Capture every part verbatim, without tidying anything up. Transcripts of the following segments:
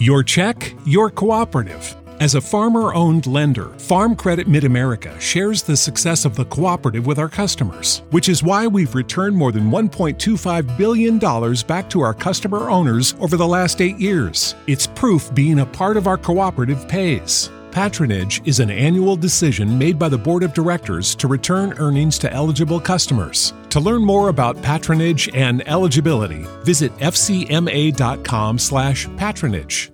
Your check, your cooperative. As a farmer-owned lender, Farm Credit Mid-America shares the success of the cooperative with our customers, which is why we've returned more than one point two five billion dollars back to our customer owners over the last eight years. It's proof being a part of our cooperative pays. Patronage is an annual decision made by the Board of Directors to return earnings to eligible customers. To learn more about patronage and eligibility, visit fcma.com slash patronage.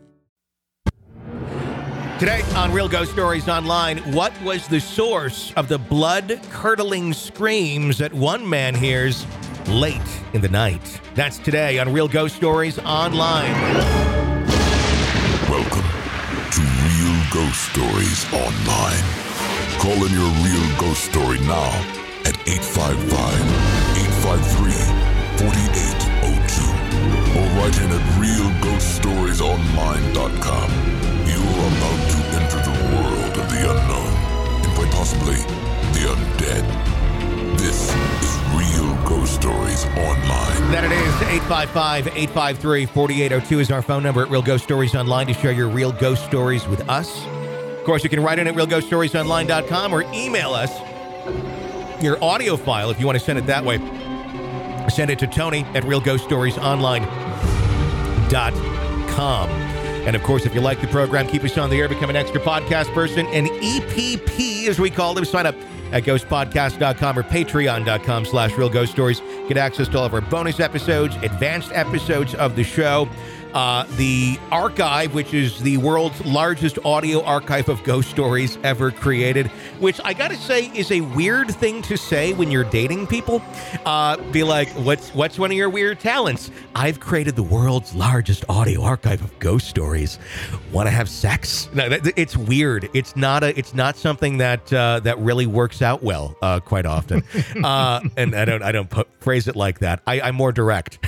Today on Real Ghost Stories Online, what was the source of the blood-curdling screams that one man hears late in the night? That's today on Real Ghost Stories Online. Welcome to Real Ghost Stories Online. Call in your real ghost story now at eight five five, eight five three, four eight zero two or write in at real ghost stories online dot com. You are about to enter the world of the unknown and quite possibly the undead. This is Real Ghost Stories Online. That it is. eight five five, eight five three, four eight zero two is our phone number at Real Ghost Stories Online to share your real ghost stories with us. Of course, you can write in at real ghost stories online dot com or email us your audio file if you want to send it that way. Send it to Tony at real ghost stories online dot com. And of course, if you like the program, keep us on the air, become an extra podcast person, an E P P, as we call them. Sign up at ghost podcast dot com or patreon dot com slash real ghost stories. Get access to all of our bonus episodes, advanced episodes of the show. Uh, the archive, which is the world's largest audio archive of ghost stories ever created, which I gotta say is a weird thing to say when you're dating people. Uh, be like, what's what's one of your weird talents? I've created the world's largest audio archive of ghost stories. Want to have sex? No, that, it's weird. It's not a. It's not something that uh, that really works out well uh, quite often. uh, and I don't. I don't put, phrase it like that. I, I'm more direct.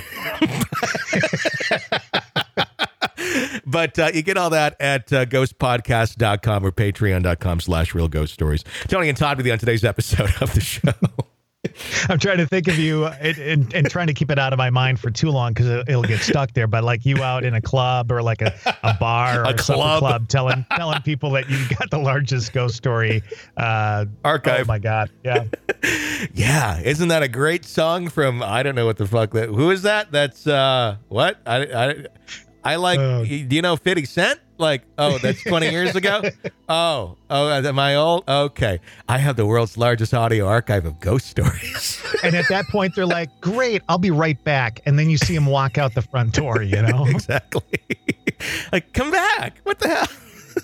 But uh, you get all that at uh, ghost podcast dot com or patreon dot com slash real ghost stories. Tony and Todd with you on today's episode of the show. I'm trying to think of you and, and, and trying to keep it out of my mind for too long because it, it'll get stuck there. But like you out in a club or like a, a bar or a club. club telling telling people that you got the largest ghost story uh, archive. Oh, my God. Yeah. Yeah. Isn't that a great song from, I don't know what the fuck that, who is that? That's uh, what? I, I, I like, uh, do you know fifty Cent? Like, oh, that's twenty years ago? Oh, oh, am I old? Okay. I have the world's largest audio archive of ghost stories. And at that point, they're like, great, I'll be right back. And then you see him walk out the front door, you know? Exactly. Like, come back. What the hell?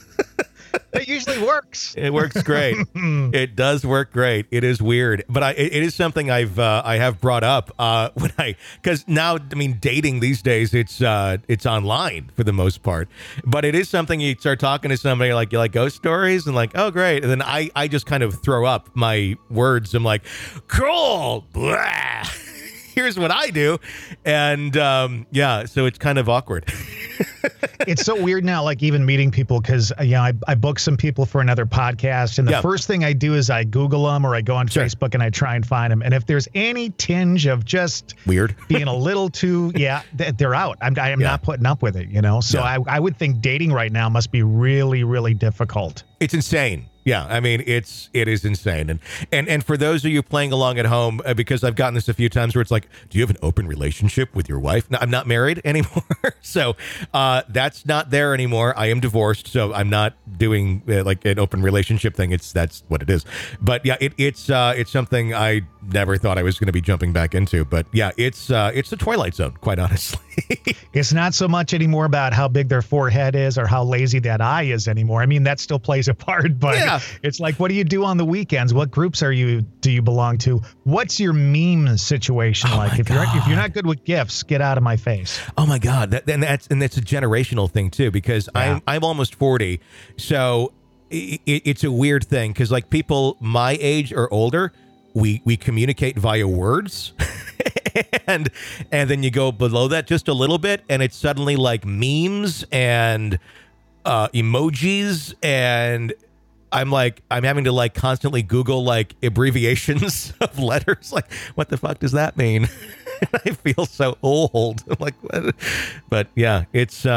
It usually works. It works great. It does work great. It is weird, but I, it, it is something I've uh, I have brought up uh, when I because now I mean dating these days it's uh, it's online for the most part, but it is something you start talking to somebody like you like ghost stories and like oh great, and then I I just kind of throw up my words. I'm like cool. Blah. Here's what I do, and um, yeah, so it's kind of awkward. It's so weird now, like even meeting people, because you know I, I book some people for another podcast, and the yeah. first thing I do is I Google them or I go on sure. Facebook and I try and find them. And if there's any tinge of just weird being a little too, yeah, they're out. I'm I am yeah. not putting up with it, you know. So yeah. I I would think dating right now must be really really difficult. It's insane. Yeah, I mean, it's it is insane. And and and for those of you playing along at home, uh, because I've gotten this a few times where it's like, do you have an open relationship with your wife? No, I'm not married anymore. So uh, that's not there anymore. I am divorced. So I'm not doing uh, like an open relationship thing. It's that's what it is. But yeah, it, it's uh, it's something I never thought I was going to be jumping back into. But yeah, it's uh, it's the Twilight Zone, quite honestly. It's not so much anymore about how big their forehead is or how lazy that eye is anymore. I mean, that still plays a part, but yeah. It's like, what do you do on the weekends? What groups are you do you belong to? What's your meme situation oh like? If God. you're if you're not good with gifts, get out of my face. Oh my God, that, and that's and that's a generational thing too, because yeah. I'm I'm almost forty, so it, it's a weird thing because like people my age or older, we we communicate via words. and and then you go below that just a little bit and it's suddenly like memes and uh emojis, and I'm like I'm having to like constantly Google like abbreviations of letters, like what the fuck does that mean? I feel so old. I'm like what? But yeah, it's um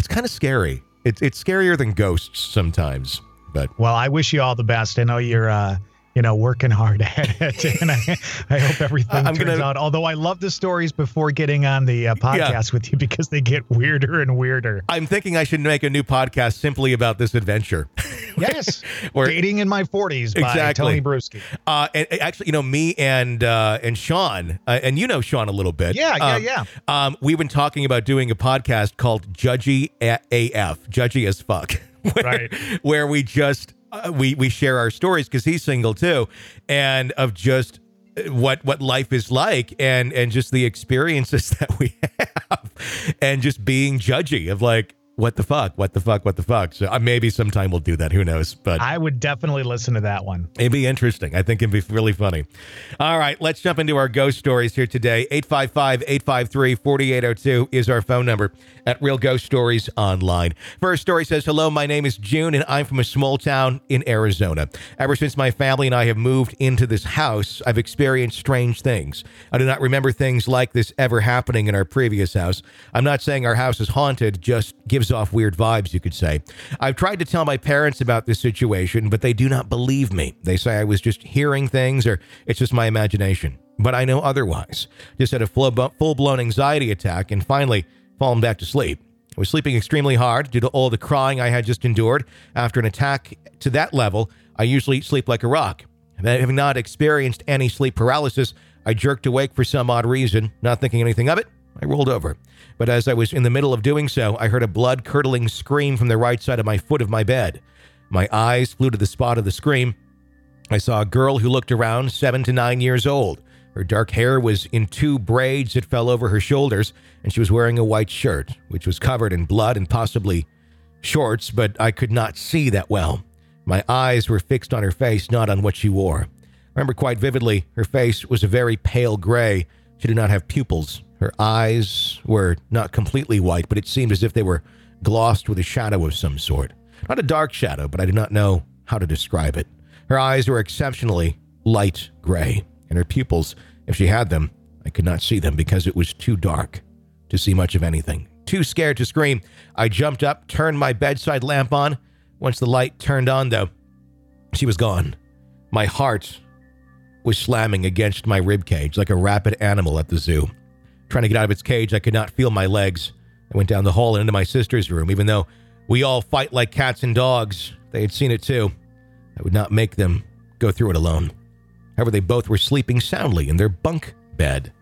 it's kind of scary. It's it's scarier than ghosts sometimes. But well, I wish you all the best. I know you're, uh, you know, working hard at it, and I, I hope everything I'm turns gonna, out. Although I love the stories before getting on the uh, podcast yeah. with you because they get weirder and weirder. I'm thinking I should make a new podcast simply about this adventure. Yes, Where, Dating in My forties by exactly. Tony Bruschi. Uh, and actually, you know, me and uh, and Sean, uh, and you know Sean a little bit. Yeah, yeah, um, yeah. Um, we've been talking about doing a podcast called Judgy A F, Judgy as fuck, where, right? Where we just uh, we we share our stories because he's single too, and of just what what life is like, and and just the experiences that we have, and just being judgy of like. What the fuck? What the fuck? What the fuck? So uh, maybe sometime we'll do that. Who knows? But I would definitely listen to that one. It'd be interesting. I think it'd be really funny. All right, let's jump into our ghost stories here today. eight five five, eight five three, four eight zero two is our phone number at Real Ghost Stories Online. First story says, hello, my name is June, and I'm from a small town in Arizona. Ever since my family and I have moved into this house, I've experienced strange things. I do not remember things like this ever happening in our previous house. I'm not saying our house is haunted, just gives off weird vibes, you could say. I've tried to tell my parents about this situation, but they do not believe me. They say I was just hearing things or it's just my imagination. But I know otherwise. Just had a full-blown anxiety attack and finally fallen back to sleep. I was sleeping extremely hard due to all the crying I had just endured. After an attack to that level, I usually sleep like a rock. Having not experienced any sleep paralysis, I jerked awake for some odd reason, not thinking anything of it. I rolled over. But as I was in the middle of doing so, I heard a blood-curdling scream from the right side of my foot of my bed. My eyes flew to the spot of the scream. I saw a girl who looked around seven to nine years old. Her dark hair was in two braids that fell over her shoulders, and she was wearing a white shirt, which was covered in blood and possibly shorts, but I could not see that well. My eyes were fixed on her face, not on what she wore. I remember quite vividly, her face was a very pale gray. She did not have pupils. Her eyes were not completely white, but it seemed as if they were glossed with a shadow of some sort. Not a dark shadow, but I did not know how to describe it. Her eyes were exceptionally light gray, and her pupils, if she had them, I could not see them because it was too dark to see much of anything. Too scared to scream, I jumped up, turned my bedside lamp on. Once the light turned on, though, she was gone. My heart was slamming against my ribcage like a rabid animal at the zoo. Trying to get out of its cage, I could not feel my legs. I went down the hall and into my sister's room. Even though we all fight like cats and dogs, they had seen it too. I would not make them go through it alone. However, they both were sleeping soundly in their bunk bed.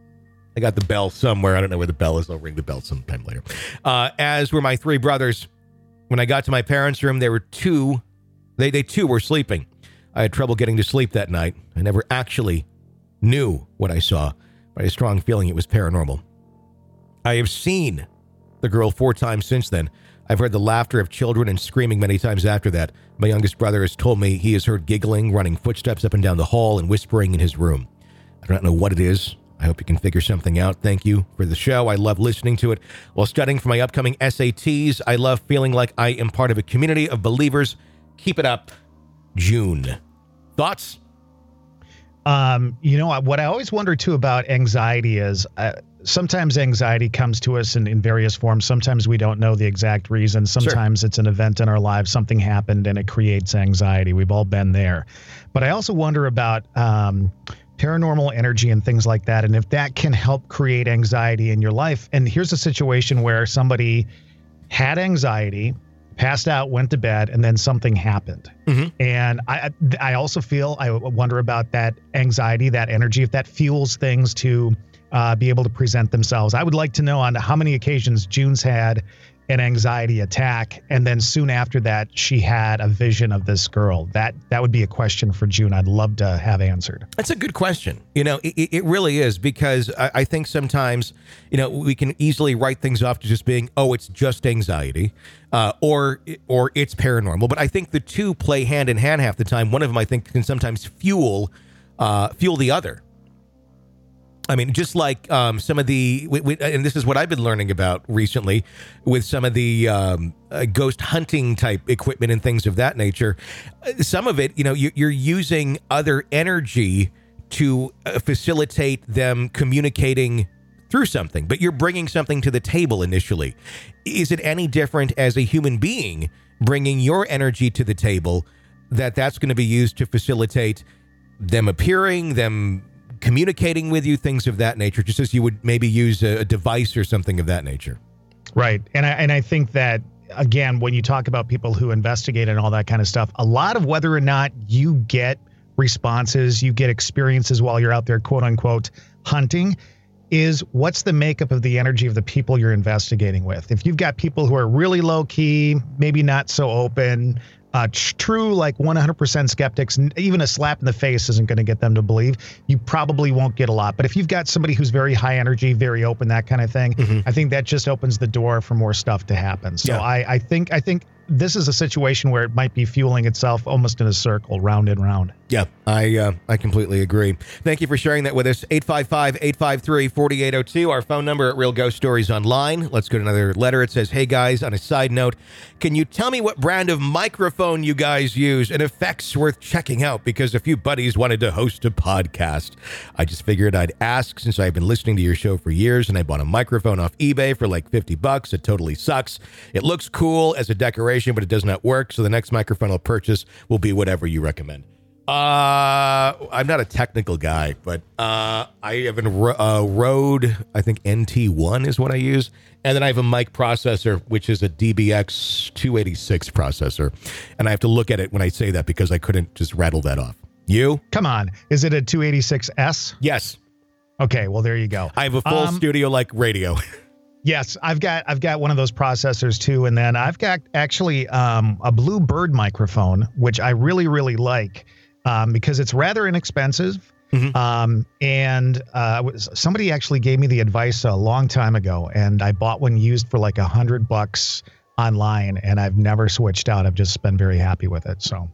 I got the bell somewhere. I don't know where the bell is. I'll ring the bell sometime later. Uh, as were my three brothers. When I got to my parents' room, there were two. They, they too were sleeping. I had trouble getting to sleep that night. I never actually knew what I saw. I had a strong feeling it was paranormal. I have seen the girl four times since then. I've heard the laughter of children and screaming many times after that. My youngest brother has told me he has heard giggling, running footsteps up and down the hall, and whispering in his room. I do not know what it is. I hope you can figure something out. Thank you for the show. I love listening to it. While studying for my upcoming S A Ts, I love feeling like I am part of a community of believers. Keep it up, June. Thoughts? Um, you know, what I always wonder, too, about anxiety is uh, sometimes anxiety comes to us in, in various forms. Sometimes we don't know the exact reason. Sometimes sure. It's an event in our lives. Something happened and it creates anxiety. We've all been there. But I also wonder about um, paranormal energy and things like that, and if that can help create anxiety in your life. And here's a situation where somebody had anxiety, passed out, went to bed, and then something happened. Mm-hmm. And I I also feel, I wonder about that anxiety, that energy, if that fuels things to uh, be able to present themselves. I would like to know on how many occasions June's had an anxiety attack, and then soon after that, she had a vision of this girl. That that would be a question for June I'd love to have answered. That's a good question. You know, it, it really is, because I, I think sometimes, you know, we can easily write things off to just being, oh, it's just anxiety, uh, or or it's paranormal. But I think the two play hand in hand half the time. One of them, I think, can sometimes fuel uh, fuel the other. I mean, just like um, some of the, we, we, and this is what I've been learning about recently with some of the um, uh, ghost hunting type equipment and things of that nature. Some of it, you know, you, you're using other energy to uh, facilitate them communicating through something, but you're bringing something to the table initially. Is it any different as a human being bringing your energy to the table, that that's going to be used to facilitate them appearing, them communicating with you, things of that nature, just as you would maybe use a, a device or something of that nature? Right. And I, and I think that, again, when you talk about people who investigate and all that kind of stuff, a lot of whether or not you get responses, you get experiences while you're out there, quote unquote, hunting, is what's the makeup of the energy of the people you're investigating with. If you've got people who are really low key, maybe not so open, uh, true, like one hundred percent skeptics, even a slap in the face isn't going to get them to believe, you probably won't get a lot. But if you've got somebody who's very high energy, very open, that kind of thing, mm-hmm. I think that just opens the door for more stuff to happen. So yeah. I, I think, I think this is a situation where it might be fueling itself almost in a circle, round and round. Yeah, I uh, I completely agree. Thank you for sharing that with us. eight five five, eight five three, four eight zero two, our phone number at Real Ghost Stories Online. Let's go to another letter. It says, hey guys, on a side note, can you tell me what brand of microphone you guys use and effects worth checking out? Because a few buddies wanted to host a podcast. I just figured I'd ask since I've been listening to your show for years, and I bought a microphone off eBay for like fifty bucks. It totally sucks. It looks cool as a decoration, but it does not work. So the next microphone I'll purchase will be whatever you recommend. Uh, I'm not a technical guy, but uh, I have a uh, Rode, I think N T one is what I use. And then I have a mic processor, which is a D B X two eighty-six processor. And I have to look at it when I say that because I couldn't just rattle that off. You? Come on. Is it a two eighty-six S? Yes. Okay, well, there you go. I have a full um, studio-like radio. Yes, I've got I've got one of those processors too. And then I've got actually um, a Blue Bird microphone, which I really, really like. Um, because it's rather inexpensive. Mm-hmm. Um, and uh, was, somebody actually gave me the advice a long time ago, and I bought one used for like a hundred bucks online, and I've never switched out. I've just been very happy with it. So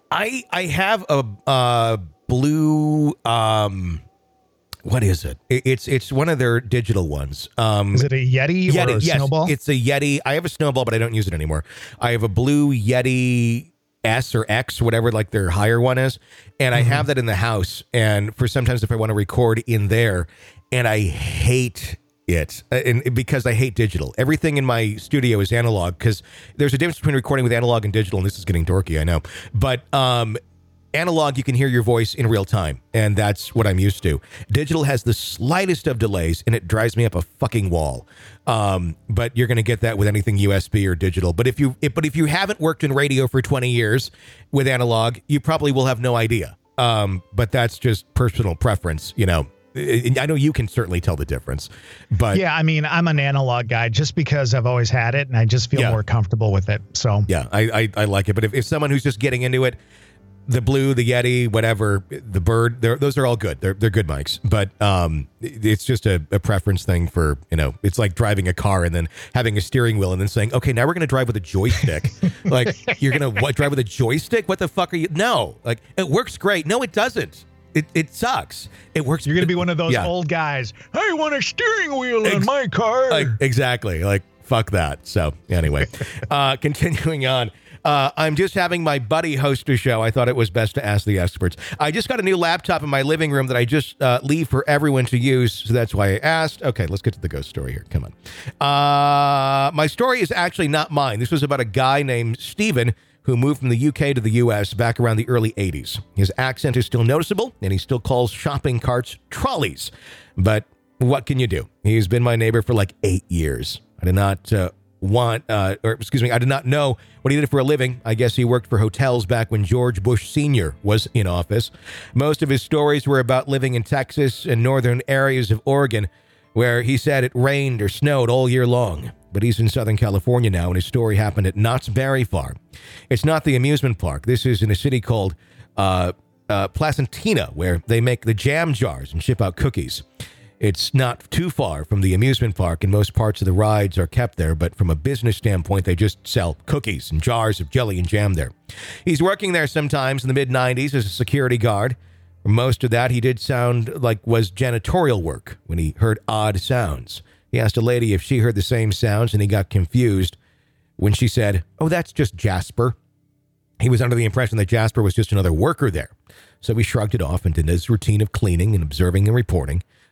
I I have a uh, blue. Um, what is it? it? It's it's one of their digital ones. Um, is it a Yeti, Yeti or a yes, Snowball? It's a Yeti. I have a Snowball, but I don't use it anymore. I have a blue Yeti S or X, whatever, like their higher one is. And I mm-hmm. have that in the house. And for sometimes if I want to record in there, and I hate it and because I hate digital. Everything in my studio is analog because there's a difference between recording with analog and digital. And this is getting dorky, I know. But um, analog, you can hear your voice in real time. And that's what I'm used to. Digital has the slightest of delays and it drives me up a fucking wall. Um, but you're going to get that with anything U S B or digital. But if you, if, but if you haven't worked in radio for twenty years with analog, you probably will have no idea. Um, but that's just personal preference. You know, I know you can certainly tell the difference, but yeah, I mean, I'm an analog guy just because I've always had it and I just feel yeah. more comfortable with it. So yeah, I, I, I like it. But if, if someone who's just getting into it, the Blue, the Yeti, whatever, the Bird, those are all good. They're they're good mics, but um, it's just a, a preference thing for, you know, it's like driving a car and then having a steering wheel and then saying, okay, now we're going to drive with a joystick. Like, you're going to what, drive with a joystick? What the fuck are you? No, like, it works great. No, it doesn't. It it sucks. It works. You're going to be one of those yeah. old guys. I want a steering wheel Ex- in my car. Like, exactly. Like, fuck that. So anyway, uh, continuing on. Uh, I'm just having my buddy host a show. I thought it was best to ask the experts. I just got a new laptop in my living room that I just uh, leave for everyone to use, so that's why I asked. Okay, let's get to the ghost story here. Come on. Uh, my story is actually not mine. This was about a guy named Steven who moved from the U K to the U S back around the early eighties. His accent is still noticeable, and he still calls shopping carts trolleys. But what can you do? He's been my neighbor for like eight years. I did not... Uh, want uh or excuse me I did not know what he did for a living. I guess he worked for hotels back when George Bush Senior was in office. Most of his stories were about living in Texas and northern areas of Oregon, where he said it rained or snowed all year long. But he's in Southern California now, and his story happened at Knott's Berry Farm. It's not the amusement park. This is in a city called uh, uh Placentia, where they make the jam jars and ship out cookies. It's not too far from the amusement park, and most parts of the rides are kept there, but from a business standpoint, they just sell cookies and jars of jelly and jam there. He's working there sometimes in the mid nineties as a security guard. For most of that, he did sound like was janitorial work when he heard odd sounds. He asked a lady if she heard the same sounds, and he got confused when she said, "Oh, that's just Jasper." He was under the impression that Jasper was just another worker there. So he shrugged it off and did his routine of cleaning and observing and reporting.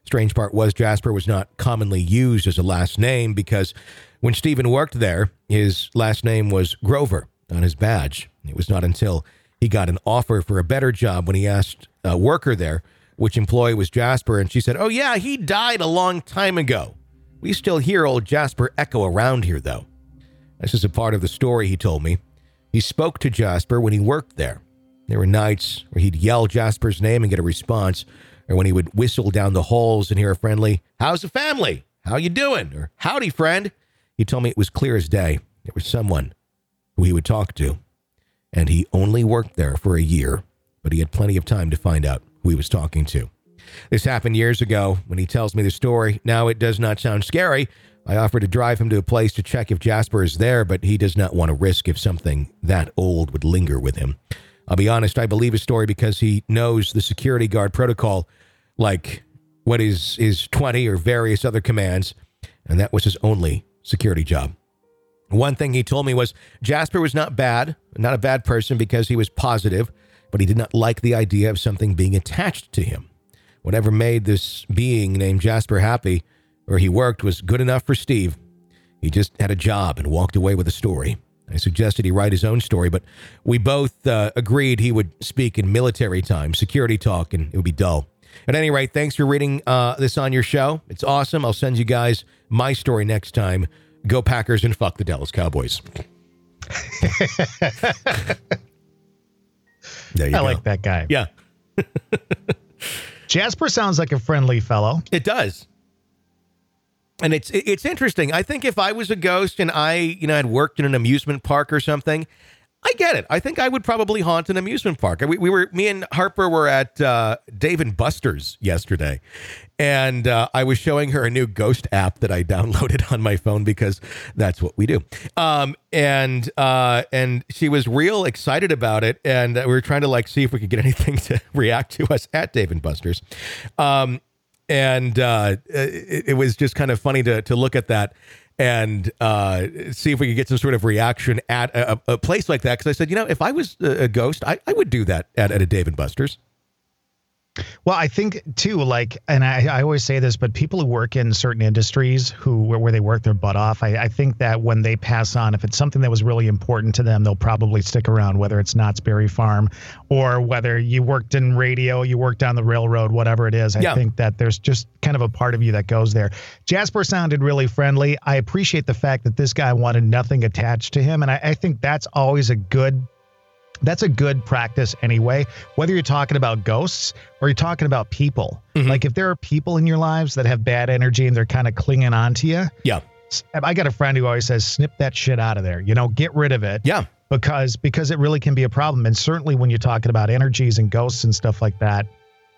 Strange part was Jasper was not commonly used as a last name because when Stephen worked there, his last name was Grover on his badge. It was not until he got an offer for a better job when he asked a worker there which employee was Jasper, and she said, "Oh yeah, he died a long time ago. We still hear old Jasper echo around here, though." This is a part of the story he told me. He spoke to Jasper when he worked there. There were nights where he'd yell Jasper's name and get a response, or when he would whistle down the halls and hear a friendly, "How's the family? How you doing?" or "Howdy, friend." He told me it was clear as day. There was someone who he would talk to, and he only worked there for a year, but he had plenty of time to find out who he was talking to. This happened years ago. When he tells me the story, now it does not sound scary. I offer to drive him to a place to check if Jasper is there, but he does not want to risk if something that old would linger with him. I'll be honest, I believe his story because he knows the security guard protocol, like what is his twenty or various other commands, and that was his only security job. One thing he told me was Jasper was not bad, not a bad person because he was positive, but he did not like the idea of something being attached to him. Whatever made this being named Jasper happy, where he worked, was good enough for Steve. He just had a job and walked away with a story. I suggested he write his own story, but we both uh, agreed he would speak in military time, security talk, and it would be dull. At any rate, thanks for reading uh, this on your show. It's awesome. I'll send you guys my story next time. Go Packers and fuck the Dallas Cowboys. There you I go. like that guy. Yeah. Jasper sounds like a friendly fellow. It does. And it's it's interesting. I think if I was a ghost and I, you know, had worked in an amusement park or something, I get it. I think I would probably haunt an amusement park. We, we were, me and Harper were at uh, Dave and Buster's yesterday, and uh, I was showing her a new ghost app that I downloaded on my phone because that's what we do. Um, and uh, and she was real excited about it, and we were trying to like see if we could get anything to react to us at Dave and Buster's. Um, and uh, it, it was just kind of funny to to look at that and uh, see if we could get some sort of reaction at a, a place like that. Because I said, you know, if I was a ghost, I, I would do that at, at a Dave and Buster's. Well, I think too, like, and I, I always say this, but people who work in certain industries who where they work their butt off, I, I think that when they pass on, if it's something that was really important to them, they'll probably stick around, whether it's Knott's Berry Farm or whether you worked in radio, you worked on the railroad, whatever it is. I yeah. think that there's just kind of a part of you that goes there. Jasper sounded really friendly. I appreciate the fact that this guy wanted nothing attached to him. And I, I think that's always a good That's a good practice anyway, whether you're talking about ghosts or you're talking about people. Mm-hmm. Like if there are people in your lives that have bad energy and they're kind of clinging on to you. Yeah. I got a friend who always says, snip that shit out of there, you know, get rid of it. Yeah. Because, because it really can be a problem. And certainly when you're talking about energies and ghosts and stuff like that,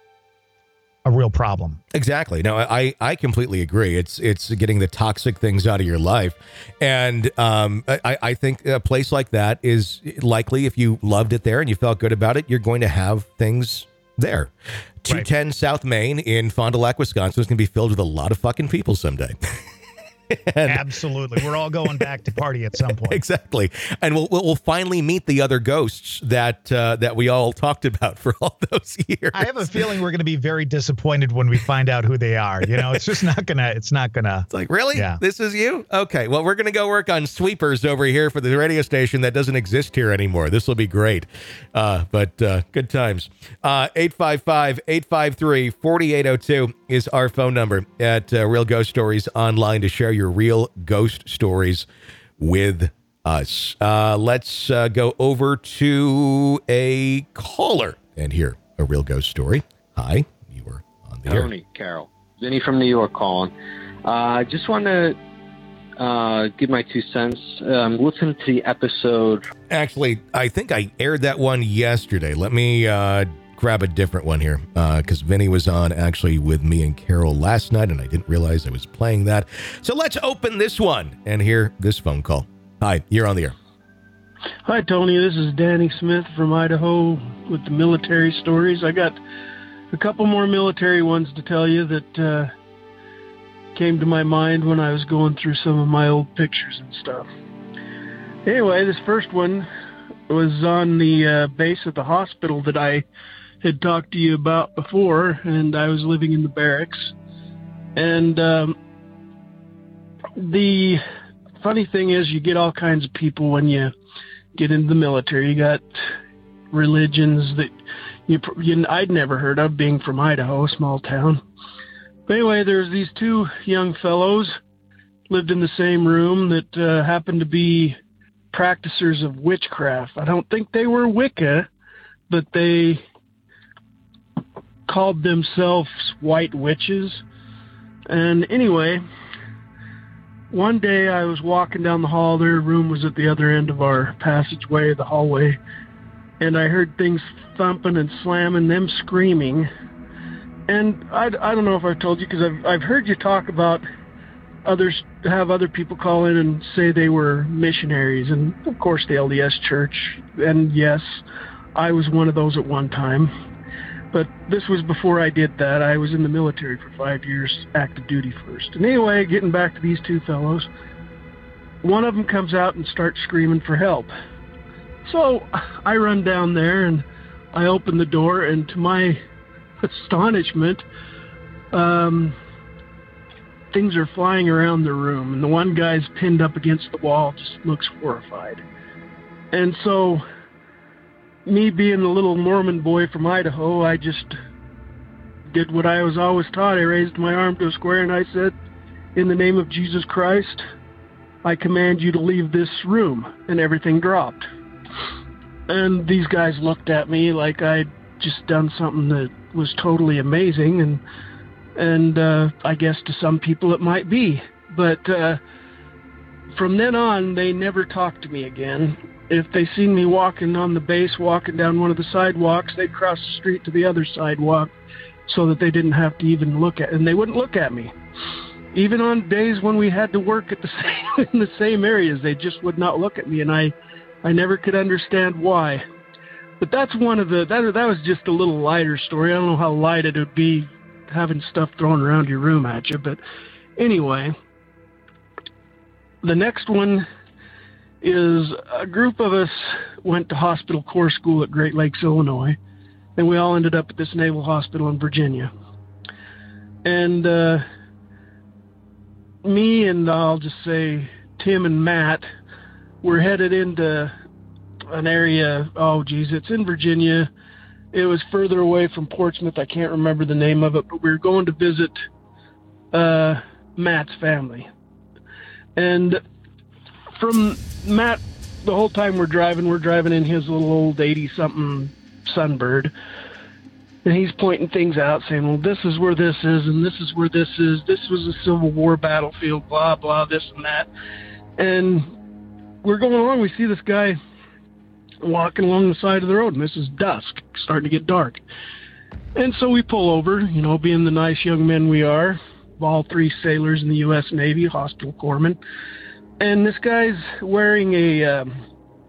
a real problem. Exactly. No, I, I completely agree. It's it's getting the toxic things out of your life. And um, I, I think a place like that is likely, if you loved it there and you felt good about it, you're going to have things there. two ten right. South Main in Fond du Lac, Wisconsin is going to be filled with a lot of fucking people someday. And absolutely. We're all going back to party at some point. Exactly. And we'll, we'll finally meet the other ghosts that uh, that we all talked about for all those years. I have a feeling we're going to be very disappointed when we find out who they are. You know, it's just not going to, it's not going to. It's like, really? Yeah. This is you? Okay. Well, we're going to go work on sweepers over here for the radio station that doesn't exist here anymore. This will be great. Uh, but uh, good times. Uh, eight five five, eight five three, four eight zero two is our phone number at uh, Real Ghost Stories Online to share your real ghost stories with us. Uh, let's uh, go over to a caller and hear a real ghost story. Hi, you were on the Tony, air. Carol. Vinny from New York calling. I uh, just want to uh, give my two cents. Um, listen to the episode. Actually, I think I aired that one yesterday. Let me uh, grab a different one here because uh, Vinny was on actually with me and Carol last night, and I didn't realize I was playing that. So let's open this one and hear this phone call. Hi, you're on the air. Hi, Tony. This is Danny Smith from Idaho with the military stories. I got a couple more military ones to tell you that uh, came to my mind when I was going through some of my old pictures and stuff. Anyway, this first one was on the uh, base of the hospital that I had talked to you about before, and I was living in the barracks. And um, the funny thing is, you get all kinds of people when you get into the military. You got religions that you, you I'd never heard of, being from Idaho, a small town. But anyway, there's these two young fellows lived in the same room that uh, happened to be practicers of witchcraft. I don't think they were Wicca, but they called themselves white witches. And anyway, one day I was walking down the hall. Their room was at the other end of our passageway, the hallway, and I heard things thumping and slamming, them screaming. And I, I don't know if I've told you, because I've, I've heard you talk about others, have other people call in and say they were missionaries, and of course the L D S Church, and yes, I was one of those at one time. But this was before I did that. I was in the military for five years, active duty first. And anyway, getting back to these two fellows, one of them comes out and starts screaming for help. So I run down there and I open the door, and to my astonishment, um, things are flying around the room, and the one guy's pinned up against the wall, just looks horrified. And so, me being a little Mormon boy from Idaho, I just did what I was always taught. I raised my arm to a square and I said, "In the name of Jesus Christ, I command you to leave this room," and everything dropped. And these guys looked at me like I'd just done something that was totally amazing, and and uh, I guess to some people it might be. But uh, from then on, they never talked to me again. If they seen me walking on the base, walking down one of the sidewalks, they'd cross the street to the other sidewalk so that they didn't have to even look at, and they wouldn't look at me. Even on days when we had to work at the same, in the same areas, they just would not look at me, and I, I never could understand why. But that's one of the, that, that was just a little lighter story. I don't know how light it would be having stuff thrown around your room at you, but anyway, the next one is a group of us went to hospital corps school at Great Lakes, Illinois, and we all ended up at this naval hospital in Virginia. And uh, me and I'll just say Tim and Matt were headed into an area, oh geez, it's in Virginia. It was further away from Portsmouth. I can't remember the name of it, but we were going to visit uh, Matt's family. And from Matt, the whole time we're driving, we're driving in his little old eighty-something Sunbird, and he's pointing things out, saying, well, this is where this is, and this is where this is. This was a Civil War battlefield, blah, blah, this and that. And we're going along. We see this guy walking along the side of the road, and this is dusk, starting to get dark. And so we pull over, you know, being the nice young men we are, all three sailors in the U S Navy, hospital corpsmen. And this guy's wearing a, um,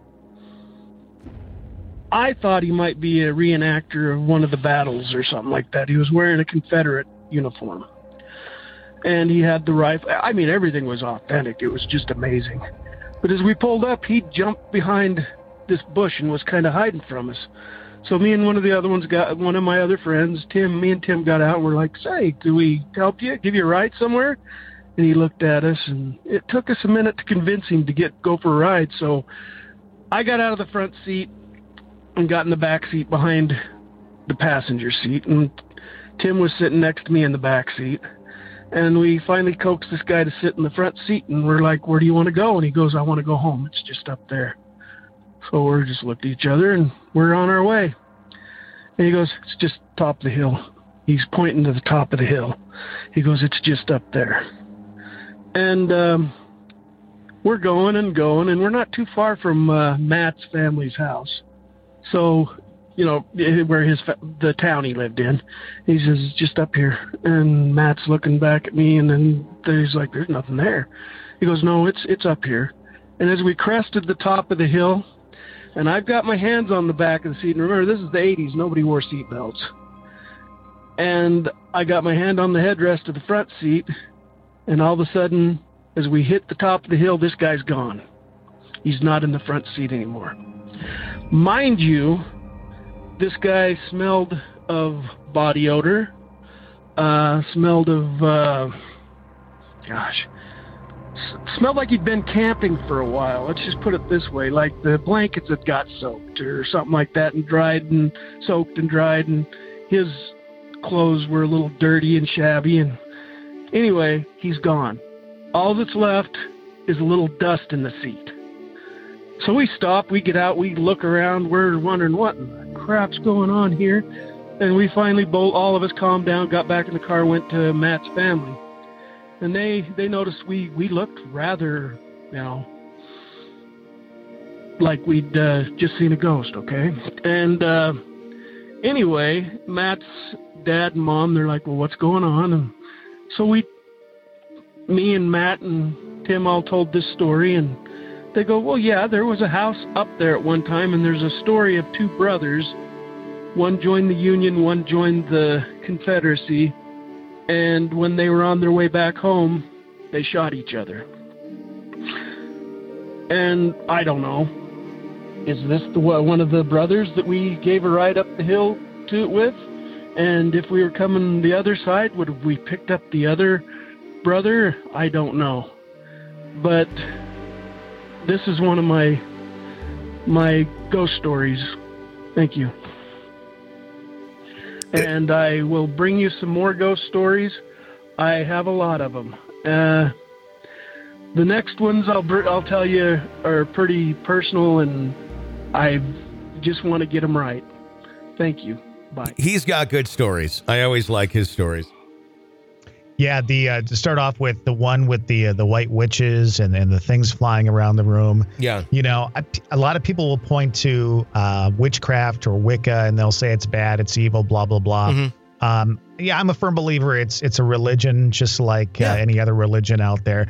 I thought he might be a reenactor of one of the battles or something like that. He was wearing a Confederate uniform. And he had the rifle. I mean, everything was authentic. It was just amazing. But as we pulled up, he jumped behind this bush and was kind of hiding from us. So me and one of the other ones got, one of my other friends, Tim, me and Tim got out and we're like, say, do we help you, give you a ride somewhere? And he looked at us, and it took us a minute to convince him to get go for a ride. So I got out of the front seat and got in the back seat behind the passenger seat, and Tim was sitting next to me in the back seat. And we finally coaxed this guy to sit in the front seat, and we're like, where do you want to go? And he goes, I want to go home. It's just up there. So we're just looked at each other, and we're on our way. And he goes, it's just top of the hill. He's pointing to the top of the hill. He goes, it's just up there. And um, we're going and going, and we're not too far from uh, Matt's family's house. So, you know, where his the town he lived in. He says, it's just up here. And Matt's looking back at me, and then he's like, there's nothing there. He goes, no, it's it's up here. And as we crested the top of the hill, and I've got my hands on the back of the seat, and remember, this is the eighties. Nobody wore seat belts. And I got my hand on the headrest of the front seat, and all of a sudden, as we hit the top of the hill, this guy's gone. He's not in the front seat anymore. Mind you, this guy smelled of body odor, uh, smelled of, uh, gosh, s- smelled like he'd been camping for a while. Let's just put it this way, like the blankets had got soaked or something like that and dried and soaked and dried, and his clothes were a little dirty and shabby. And anyway, he's gone. All that's left is a little dust in the seat. So we stop, we get out, we look around, we're wondering what in the crap's going on here. And we finally, both, all of us calmed down, got back in the car, went to Matt's family. And they, they noticed we, we looked rather, you know, like we'd uh, just seen a ghost, okay? And uh, anyway, Matt's dad and mom, they're like, well, what's going on? And so we, me and Matt and Tim all told this story, and they go, well, yeah, there was a house up there at one time, and there's a story of two brothers. One joined the Union, one joined the Confederacy, and when they were on their way back home, they shot each other. And I don't know, is this the one of the brothers that we gave a ride up the hill to it with? And if we were coming the other side, would have we picked up the other brother? I don't know. But this is one of my my ghost stories. Thank you. And I will bring you some more ghost stories. I have a lot of them. Uh, the next ones I'll br- I'll tell you are pretty personal, and I just want to get them right. Thank you. Bye. He's got good stories. I always like his stories. Yeah, the uh, to start off with the one with the uh, the white witches and, and the things flying around the room. Yeah. You know, a, a lot of people will point to uh, witchcraft or Wicca, and they'll say it's bad, it's evil, blah, blah, blah. Mm-hmm. Um, yeah, I'm a firm believer it's it's a religion just like yeah. uh, any other religion out there.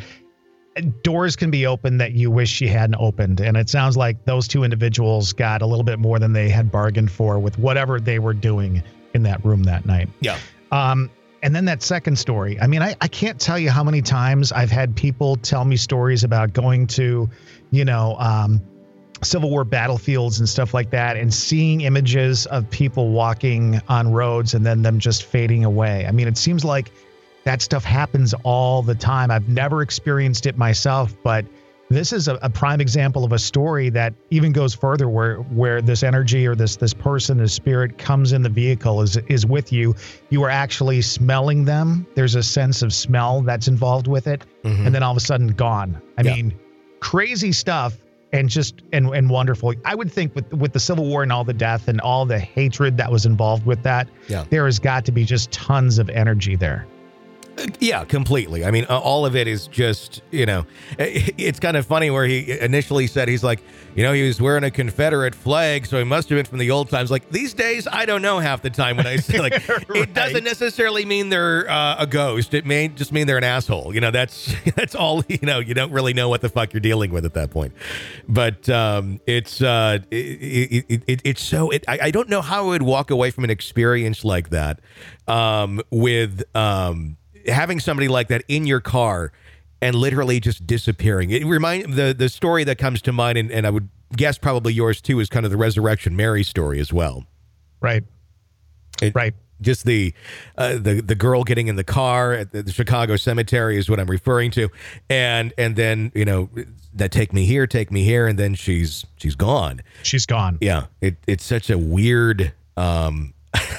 Doors can be opened that you wish you hadn't opened. And it sounds like those two individuals got a little bit more than they had bargained for with whatever they were doing in that room that night. Yeah. Um, And then that second story. I mean, I, I can't tell you how many times I've had people tell me stories about going to, you know, um, Civil War battlefields and stuff like that and seeing images of people walking on roads and then them just fading away. I mean, it seems like that stuff happens all the time. I've never experienced it myself, but this is a, a prime example of a story that even goes further where where this energy or this this person, this spirit comes in the vehicle, is is with you. You are actually smelling them. There's a sense of smell that's involved with it. Mm-hmm. And then all of a sudden gone. I yeah. mean, crazy stuff and just and, and wonderful. I would think with with the Civil War and all the death and all the hatred that was involved with that, yeah. there has got to be just tons of energy there. Yeah, completely. I mean, uh, all of it is just, you know, it's kind of funny where he initially said, he's like, you know, he was wearing a Confederate flag, so he must have been from the old times. Like these days, I don't know half the time when I say like, right. It doesn't necessarily mean they're uh, a ghost. It may just mean they're an asshole. You know, that's, that's all, you know, you don't really know what the fuck you're dealing with at that point. But um, it's, uh, it, it, it, it's so, it, I, I don't know how I would walk away from an experience like that um, with, um, having somebody like that in your car and literally just disappearing. It remind the the story that comes to mind, and, and I would guess probably yours too, is kind of the Resurrection Mary story as well. Right. It, right. Just the uh, the the girl getting in the car at the, the Chicago cemetery is what I'm referring to, and and then you know that take me here, take me here, and then she's she's gone. She's gone. Yeah. It it's such a weird. Um,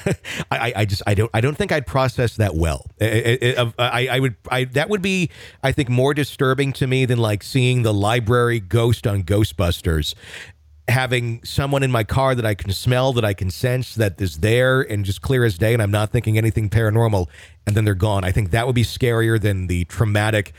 I, I just I don't I don't think I'd process that well. I, I, I would I that would be I think more disturbing to me than like seeing the library ghost on Ghostbusters. Having someone in my car that I can smell, that I can sense, that is there and just clear as day, and I'm not thinking anything paranormal, and then they're gone. I think that would be scarier than the traumatic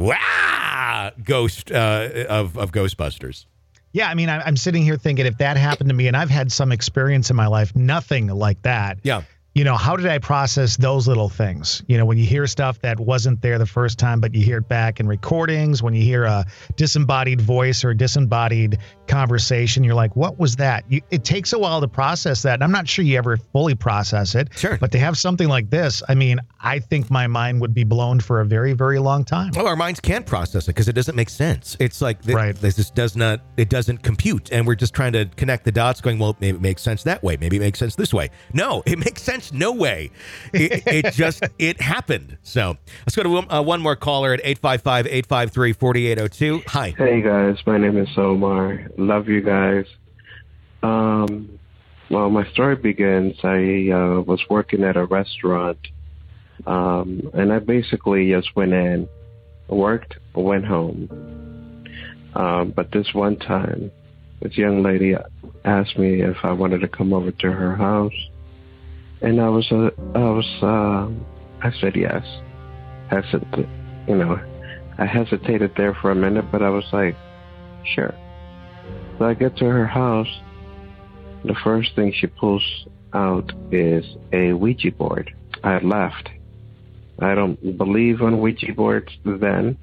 wah ghost uh, of of Ghostbusters. Yeah, I mean, I'm sitting here thinking if that happened to me, and I've had some experience in my life, nothing like that. Yeah. You know, how did I process those little things? You know, when you hear stuff that wasn't there the first time, but you hear it back in recordings, when you hear a disembodied voice or a disembodied conversation, you're like, what was that? You, it takes a while to process that. And I'm not sure you ever fully process it. Sure. But to have something like this, I mean, I think my mind would be blown for a very, very long time. Well, our minds can't process it because it doesn't make sense. It's like, th- right. this just does not, it doesn't compute. And we're just trying to connect the dots going, well, maybe it makes sense that way. Maybe it makes sense this way. No, it makes sense chance. No way. It, it just, it happened. So let's go to uh, one more caller at eight five five, eight five three, four eight zero two. Hi. Hey, guys. My name is Omar. Love you guys. Um, well, my story begins. I uh, was working at a restaurant, um, and I basically just went in, worked, went home. Um, but this one time, this young lady asked me if I wanted to come over to her house, and I was, uh, I was, uh, I said yes. Hesit- you know, I hesitated there for a minute, but I was like, sure. So I get to her house. The first thing she pulls out is a Ouija board. I laughed. I don't believe on Ouija boards then.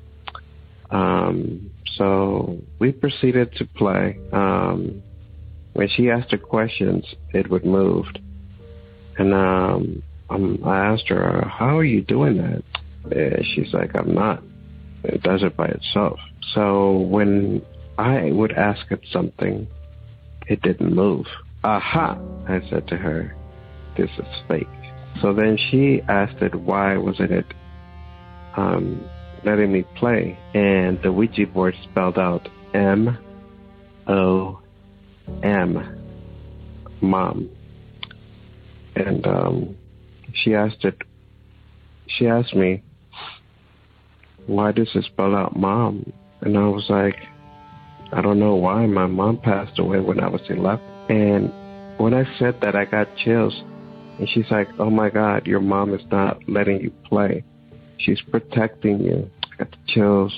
Um, so we proceeded to play. Um, when she asked her questions, it would move. And um, um, I asked her, how are you doing that? And she's like, I'm not. It does it by itself. So when I would ask it something, it didn't move. Aha, I said to her, this is fake. So then she asked it, why wasn't it um, letting me play? And the Ouija board spelled out M O M, mom. And um, she asked it, she asked me, why does it spell out mom? And I was like, I don't know why. My mom passed away when I was eleven. And when I said that, I got chills. And she's like, oh my God, your mom is not letting you play. She's protecting you. I got the chills.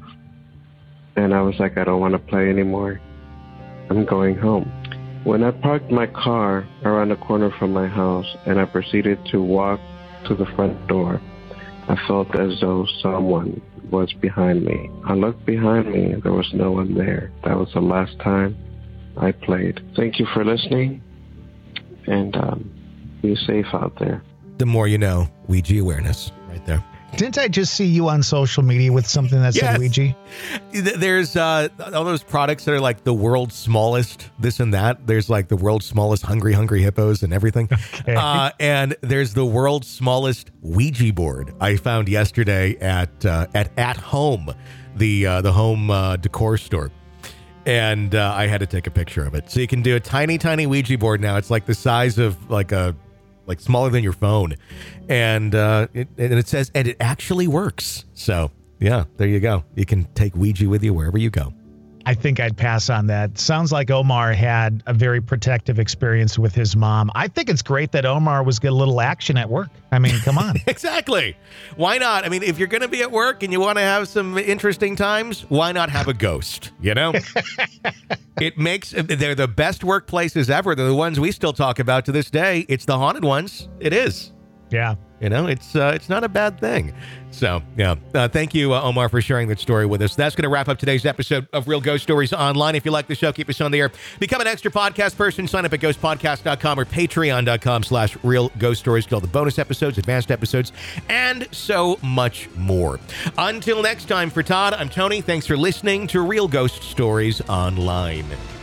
And I was like, I don't want to play anymore. I'm going home. When I parked my car around the corner from my house and I proceeded to walk to the front door, I felt as though someone was behind me. I looked behind me and there was no one there. That was the last time I played. Thank you for listening, and um, be safe out there. The more you know, Ouija awareness right there. Didn't I just see you on social media with something that yes. said Ouija? There's uh, all those products that are like the world's smallest, this and that. There's like the world's smallest hungry, hungry hippos and everything. Okay. Uh, and there's the world's smallest Ouija board I found yesterday at uh, at At Home, the uh, the home uh, decor store. And uh, I had to take a picture of it. So you can do a tiny, tiny Ouija board now. It's like the size of like a like smaller than your phone, and uh, it, and it says, and it actually works. So yeah, there you go. You can take Ouija with you wherever you go. I think I'd pass on that. Sounds like Omar had a very protective experience with his mom. I think it's great that Omar was getting a little action at work. I mean, come on. Exactly. Why not? I mean, if you're going to be at work and you want to have some interesting times, why not have a ghost? You know, it makes, they're the best workplaces ever. They're the ones we still talk about to this day. It's the haunted ones. It is. Yeah. You know, it's uh, it's not a bad thing. So, yeah. Uh, thank you, uh, Omar, for sharing that story with us. That's going to wrap up today's episode of Real Ghost Stories Online. If you like the show, keep us on the air. Become an extra podcast person. Sign up at ghost podcast dot com or patreon dot com slash real ghost stories. Get all the bonus episodes, advanced episodes, and so much more. Until next time, for Todd, I'm Tony. Thanks for listening to Real Ghost Stories Online.